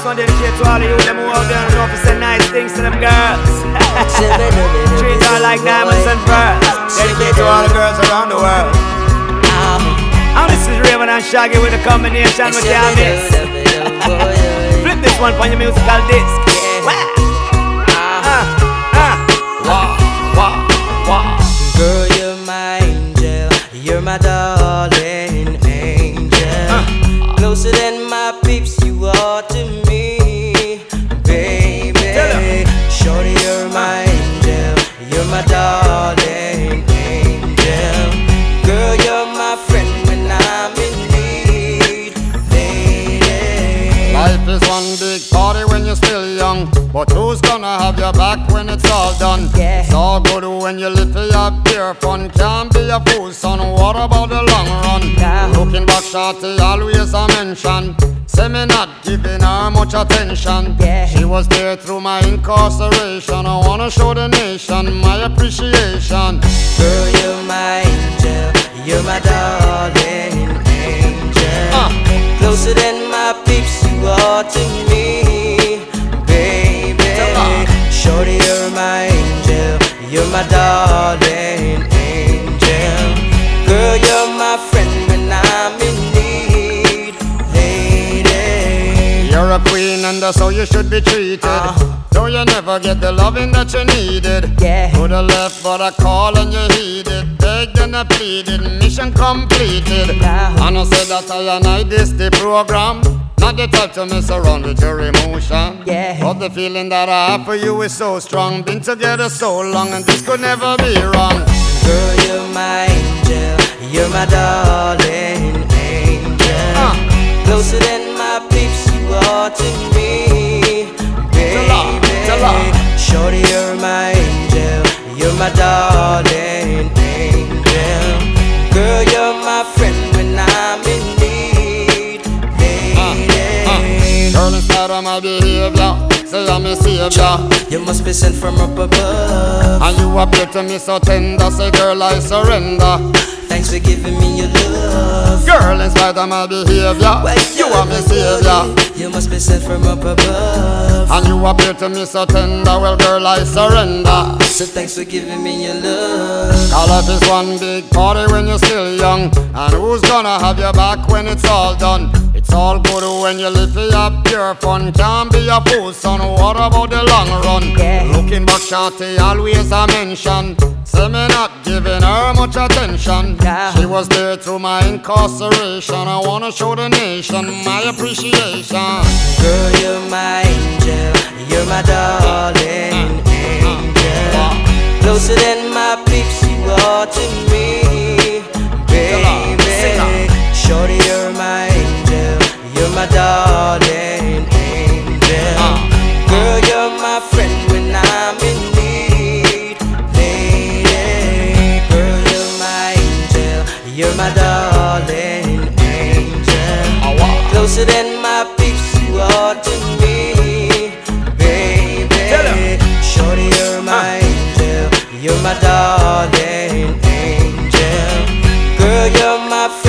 one dedicated to all of you them who out there and know to say nice things to them girls. Treat her like diamonds and pearls. Dedicated to all the girls around the world. And this is Raven and Shaggy with a combination with your mix. Flip this one on your musical disc. Girl, you're my angel, you're my darling angel. Closer than my peeps, you are to me, baby. Shorty, you're my angel, you're my darling angel. Girl, you're my friend when I'm in need, lady. Life is one big party when you're still young, but who's gonna have your back when it's all done? Yeah. It's all good when you live for your pure fun. Can't be a fool, son, what about the long run? Nah. Looking back, shorty, always a mention. Say me not giving her much attention. Yeah. She was there through my incarceration. I wanna show the nation my appreciation. Girl, you're my angel, you're my darling angel. Closer than my peeps, you are to me, baby. Shorty, you're my angel, you're my darling angel. Girl, you're my friend when I'm in need, lady. You're a queen and that's how you should be treated. Though you never get the loving that you needed. Yeah. Could have left but I call and you heeded. Begged and I pleaded, mission completed. And I said that I this the program. Not the type to mess around with your emotion. Yeah. But the feeling that I have for you is so strong. Been together so long and this could never be wrong. Girl, you're my angel, you're my darling angel. Closer than my peeps, you are to me, baby. Shorty, you're my angel, you're my darling angel. Girl, you're my friend when I'm in need, lady. Girl, in spite of my behavior, say I'm a savior. You must be sent from up above, And you appear to me so tender. Say girl, I surrender. thanks for giving me your love. Girl, in spite of my behavior, you are my savior. You must be sent from up above, And you appear to me so tender. Well, girl, I surrender. so thanks for giving me your love. Our life is one big party when you're still young. And who's gonna have your back when it's all done? It's all good when you live for your pure fun. Can't be a fool, son, what about the long run? Yeah. Looking back, shorty, always a mention. Say me not giving her much attention. Yeah. She was there through my incarceration. I wanna show the nation my appreciation. Girl, you're my angel, you're my darling angel. Closer than my peeps, you are to me, baby. Shorty, you're my angel, you're my darling angel. Girl, you're my friend when I'm in need, lady. Girl, you're my angel, you're my darling angel. Closer than my peeps, you are to me, baby. Shorty, you're my angel, you're my darling angel. Girl, you're my friend.